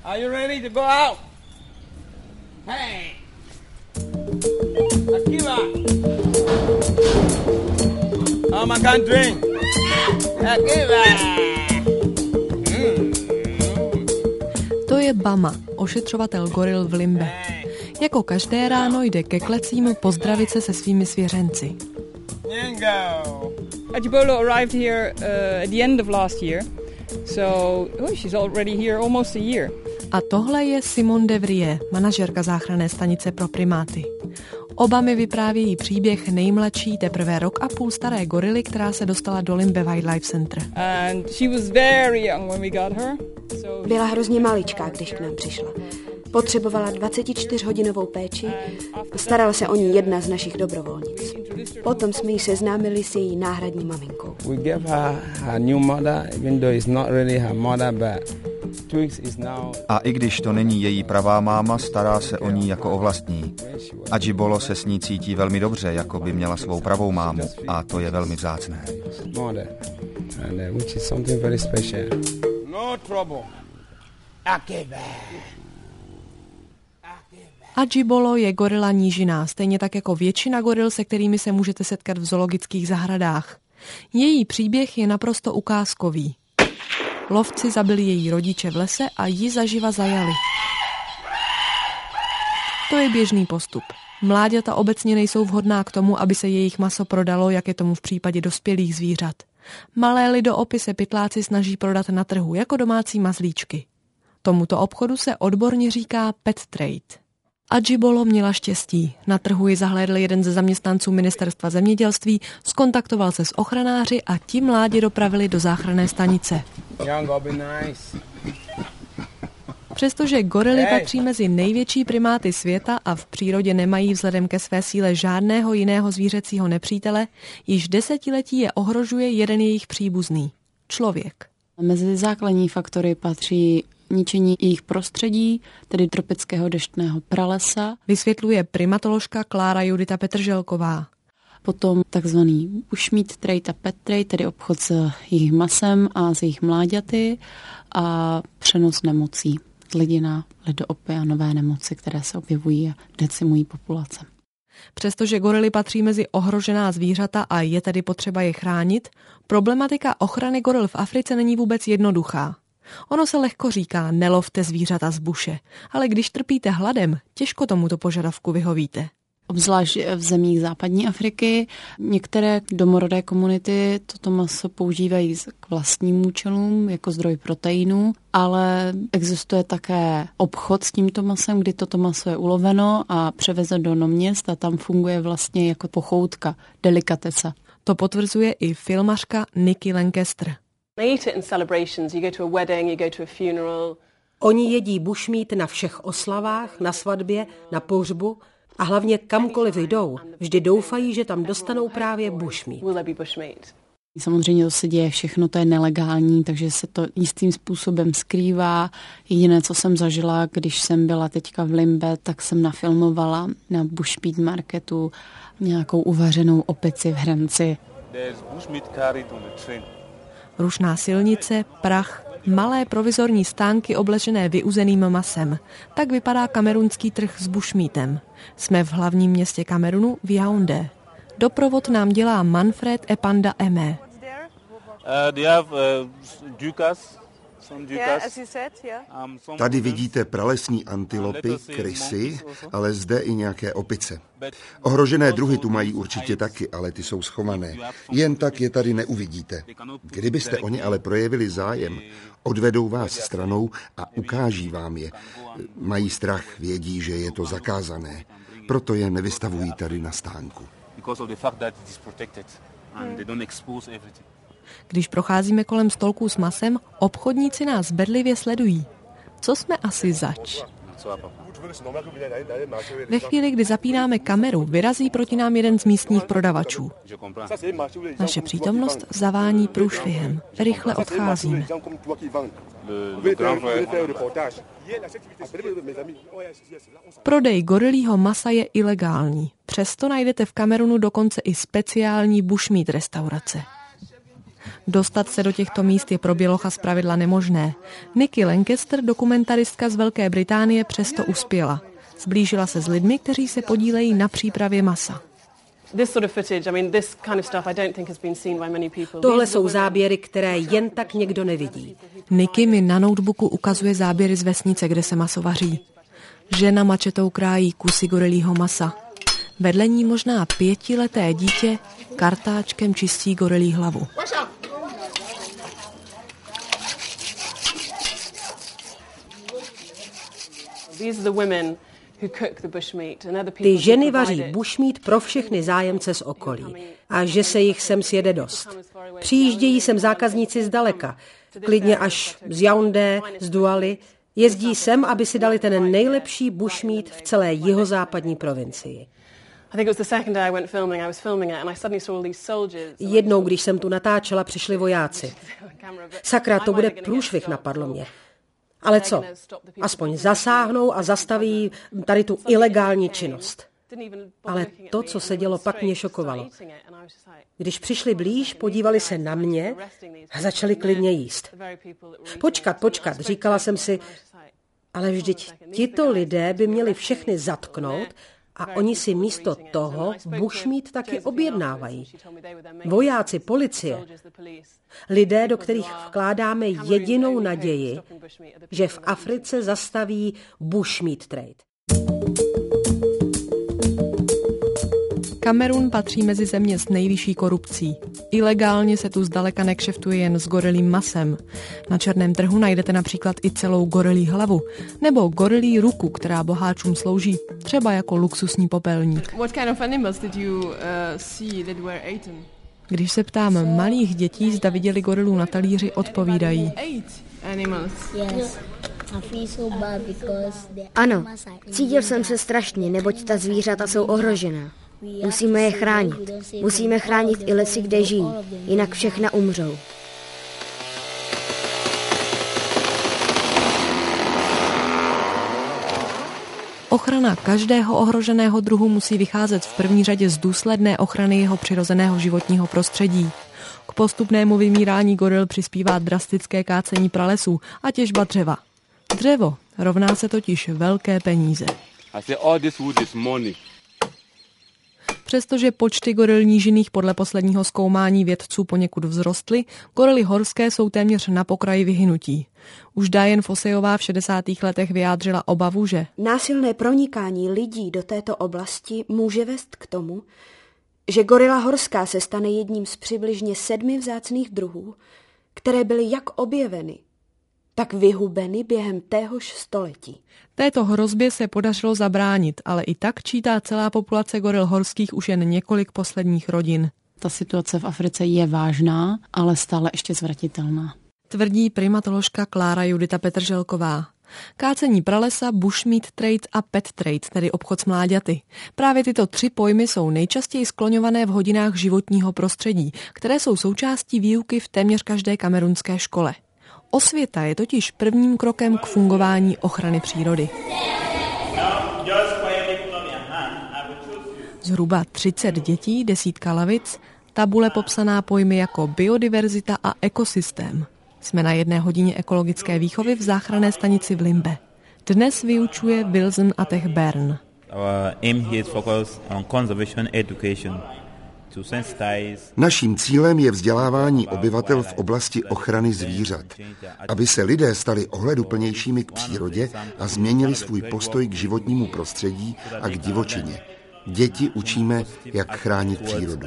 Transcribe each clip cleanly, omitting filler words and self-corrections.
Are you ready to go out? Hey! Akiva! Oh, my can't drink. Akiva! To je Bama, ošetřovatel goril v Limbe. Jako každé ráno jde ke klecím pozdravit se svými svěřenci. Adjibolo arrived here at the end of last year. So, she's already here almost a year. A tohle je Simone de Vrie, manažerka záchranné stanice pro primáty. Oba mi vyprávějí příběh nejmladší, teprve rok a půl staré gorily, která se dostala do Limbe Wildlife Center. And she was very young when we got her. Byla hrozně maličká, když k nám přišla. Potřebovala 24hodinovou péči, starala se o ní jedna z našich dobrovolnic. Potom jsme ji seznámili s její náhradní maminkou. We gave her new mother, even though it's not really her mother, but Twix is now... A i když to není její pravá máma, stará se o ní jako o vlastní. Adjibolo se s ní cítí velmi dobře, jako by měla svou pravou mámu, a to je velmi vzácné. Which is something very special. No trouble. Adjibolo je gorila nížiná, stejně tak jako většina goril, se kterými se můžete setkat v zoologických zahradách. Její příběh je naprosto ukázkový. Lovci zabili její rodiče v lese a ji zaživa zajali. To je běžný postup. Mláďata obecně nejsou vhodná k tomu, aby se jejich maso prodalo, jak je tomu v případě dospělých zvířat. Malé lidoopy se pytláci snaží prodat na trhu jako domácí mazlíčky. Tomuto obchodu se odborně říká pet trade. Adjibolo měla štěstí. Na trhu ji zahlédl jeden ze zaměstnanců ministerstva zemědělství, skontaktoval se s ochranáři a ti mládě dopravili do záchranné stanice. Přestože gorily patří mezi největší primáty světa a v přírodě nemají vzhledem ke své síle žádného jiného zvířecího nepřítele, již desetiletí je ohrožuje jeden jejich příbuzný – člověk. Mezi základní faktory patří ničení jejich prostředí, tedy tropického deštného pralesa. Vysvětluje primatoložka Klára Judita Petrželková. Potom takzvaný bushmeat trade a pet trade, tedy obchod s jejich masem a s jejich mláďaty a přenos nemocí z lidí na lidoopy a nové nemoci, které se objevují a decimují populace. Přestože gorily patří mezi ohrožená zvířata a je tedy potřeba je chránit, problematika ochrany goril v Africe není vůbec jednoduchá. Ono se lehko říká, nelovte zvířata z buše, ale když trpíte hladem, těžko tomuto požadavku vyhovíte. Obzvlášť v zemích západní Afriky některé domorodé komunity toto maso používají k vlastním účelům jako zdroj proteinů, ale existuje také obchod s tímto masem, kdy toto maso je uloveno a převezeno do měst a tam funguje vlastně jako pochoutka, delikatesa. To potvrzuje i filmařka Nikki Lancaster. Oni jedí bushmeat na všech oslavách, na svatbě, na pohřbu a hlavně kamkoliv jdou, vždy doufají, že tam dostanou právě bushmeat. Samozřejmě to se děje všechno, to je nelegální, takže se to jistým způsobem skrývá. Jediné, co jsem zažila, když jsem byla teďka v Limbe, tak jsem nafilmovala na bushmeat marketu nějakou uvařenou opici v hrnci. Rušná silnice, prach, malé provizorní stánky oblečené vyuzeným masem. Tak vypadá kamerunský trh s bushmeatem. Jsme v hlavním městě Kamerunu v Yaoundé. Doprovod nám dělá Manfred Epanda Eme. Tady vidíte pralesní antilopy, krysy, ale zde i nějaké opice. Ohrožené druhy tu mají určitě taky, ale ty jsou schované. Jen tak je tady neuvidíte. Kdybyste o ně ale projevili zájem, odvedou vás stranou a ukáží vám je. Mají strach, vědí, že je to zakázané. Proto je nevystavují tady na stánku. Když procházíme kolem stolků s masem, obchodníci nás bedlivě sledují. Co jsme asi zač? Ve chvíli, kdy zapínáme kameru, vyrazí proti nám jeden z místních prodavačů. Naše přítomnost zavání průšvihem. Rychle odcházíme. Prodej gorilího masa je ilegální. Přesto najdete v Kamerunu dokonce i speciální bushmeat restaurace. Dostat se do těchto míst je pro bělocha zpravidla nemožné. Nikki Lancaster, dokumentaristka z Velké Británie, přesto uspěla. Zblížila se s lidmi, kteří se podílejí na přípravě masa. Tohle jsou záběry, které jen tak někdo nevidí. Nikki mi na notebooku ukazuje záběry z vesnice, kde se maso vaří. Žena mačetou krájí kusy gorilího masa. Vedle ní možná 5leté dítě kartáčkem čistí gorilí hlavu. Ty ženy vaří bushmeat pro všechny zájemce z okolí. A že se jich sem sjede dost. Přijíždějí sem zákazníci zdaleka, klidně až z Yaoundé, z Doualy. Jezdí sem, aby si dali ten nejlepší bushmeat v celé jihozápadní provincii. Jednou, když jsem tu natáčela, přišli vojáci. Sakra, to bude průšvih, napadlo mě. Ale co? Aspoň zasáhnou a zastaví tady tu ilegální činnost. Ale to, co se dělo, pak mě šokovalo. Když přišli blíž, podívali se na mě a začali klidně jíst. Počkat, říkala jsem si, ale vždyť tito lidé by měli všechny zatknout a oni si místo toho bushmeat taky objednávají. Vojáci, policie, lidé, do kterých vkládáme jedinou naději, že v Africe zastaví bushmeat trade. Kamerun patří mezi země s nejvyšší korupcí. Ilegálně se tu zdaleka nekšeftuje jen s gorilím masem. Na černém trhu najdete například i celou gorilí hlavu nebo gorilí ruku, která boháčům slouží, třeba jako luxusní popelník. Když se ptám malých dětí, zda viděli gorilu na talíři, odpovídají. Ano, cítil jsem se strašně, neboť ta zvířata jsou ohrožená. Musíme je chránit. Musíme chránit i lesy, kde žijí, jinak všechna umřou. Ochrana každého ohroženého druhu musí vycházet v první řadě z důsledné ochrany jeho přirozeného životního prostředí. K postupnému vymírání goril přispívá drastické kácení pralesů a těžba dřeva. Dřevo rovná se totiž velké peníze. Přestože počty goril nížinných podle posledního zkoumání vědců poněkud vzrostly, gorily horské jsou téměř na pokraji vyhynutí. Už Diane Fosseyová v 60. letech vyjádřila obavu, že násilné pronikání lidí do této oblasti může vést k tomu, že gorila horská se stane jedním z přibližně 7 vzácných druhů, které byly jak objeveny, tak vyhubeny během téhož století. Této hrozbě se podařilo zabránit, ale i tak čítá celá populace goril horských už jen několik posledních rodin. Ta situace v Africe je vážná, ale stále ještě zvratitelná. Tvrdí primatoložka Klára Judita Petrželková. Kácení pralesa, bushmeat trade a pet trade, tedy obchod s mláďaty. Právě tyto 3 pojmy jsou nejčastěji skloňované v hodinách životního prostředí, které jsou součástí výuky v téměř každé kamerunské škole. Osvěta je totiž prvním krokem k fungování ochrany přírody. Zhruba 30 dětí, 10 lavic, tabule popsaná pojmy jako biodiverzita a ekosystém. Jsme na 1 hodině ekologické výchovy v záchranné stanici v Limbe. Dnes vyučuje Wilson Atech Bern. Naším cílem je vzdělávání obyvatel v oblasti ochrany zvířat, aby se lidé stali ohleduplnějšími k přírodě a změnili svůj postoj k životnímu prostředí a k divočině. Děti učíme, jak chránit přírodu.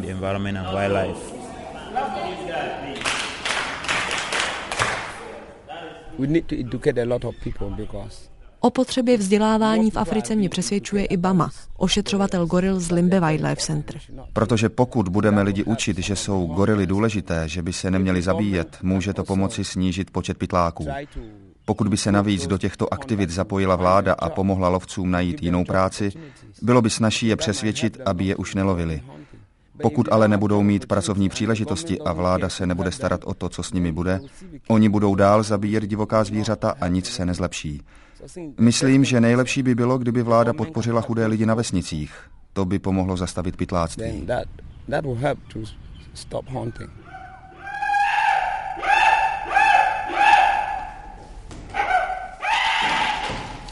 O potřebě vzdělávání v Africe mě přesvědčuje i Bama, ošetřovatel goril z Limbe Wildlife Center. Protože pokud budeme lidi učit, že jsou gorily důležité, že by se neměli zabíjet, může to pomoci snížit počet pytláků. Pokud by se navíc do těchto aktivit zapojila vláda a pomohla lovcům najít jinou práci, bylo by snazší je přesvědčit, aby je už nelovili. Pokud ale nebudou mít pracovní příležitosti a vláda se nebude starat o to, co s nimi bude, oni budou dál zabíjet divoká zvířata a nic se nezlepší. Myslím, že nejlepší by bylo, kdyby vláda podpořila chudé lidi na vesnicích. To by pomohlo zastavit pytláctví.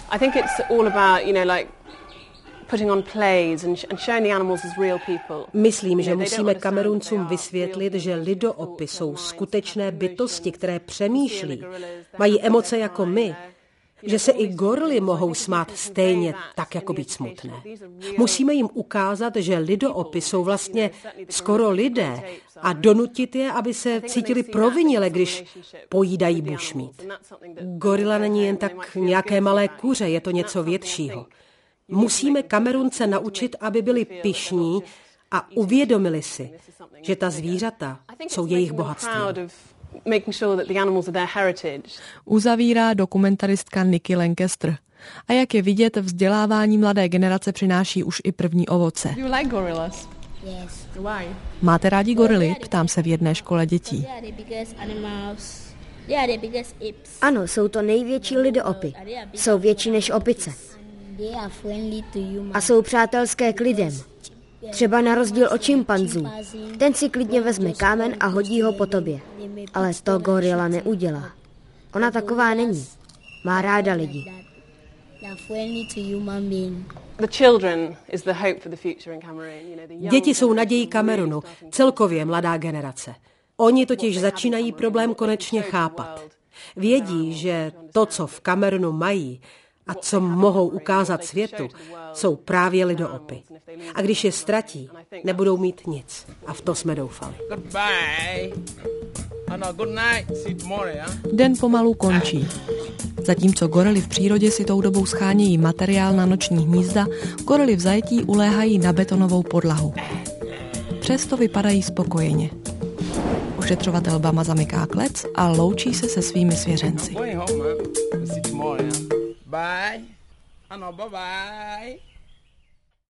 I think it's all about, putting on plays and showing the animals as real people. Myslím, že musíme Kameruncům vysvětlit, že lidoopy jsou skutečné bytosti, které přemýšlí, mají emoce jako my, že se i gorily mohou smát stejně tak, jako být smutné. Musíme jim ukázat, že lidoopy jsou vlastně skoro lidé a donutit je, aby se cítili provinile, když pojídají bushmeat. Gorila není jen tak nějaké malé kuře, je to něco většího. Musíme Kamerunce naučit, aby byli pyšní a uvědomili si, že ta zvířata jsou jejich bohatstvím. Uzavírá dokumentaristka Nikki Lancaster. A jak je vidět, vzdělávání mladé generace přináší už i první ovoce. Máte rádi gorily? Ptám se v jedné škole dětí. Ano, jsou to největší lidoopy. Jsou větší než opice. A jsou přátelské k lidem. Třeba na rozdíl od šimpanzů. Ten si klidně vezme kámen a hodí ho po tobě. Ale to gorila neudělá. Ona taková není. Má ráda lidi. Děti jsou nadějí Kamerunu, celkově mladá generace. Oni totiž začínají problém konečně chápat. Vědí, že to, co v Kamerunu mají a co mohou ukázat světu, jsou právě lidoopy. A když je ztratí, nebudou mít nic. A v to jsme doufali. Den pomalu končí. Zatímco gorily v přírodě si tou dobou schánějí materiál na noční hnízda, gorily v zajetí uléhají na betonovou podlahu. Přesto vypadají spokojeně. Ošetřovatel Bama zamyká klec a loučí se se svými svěřenci. Bye. Bye bye.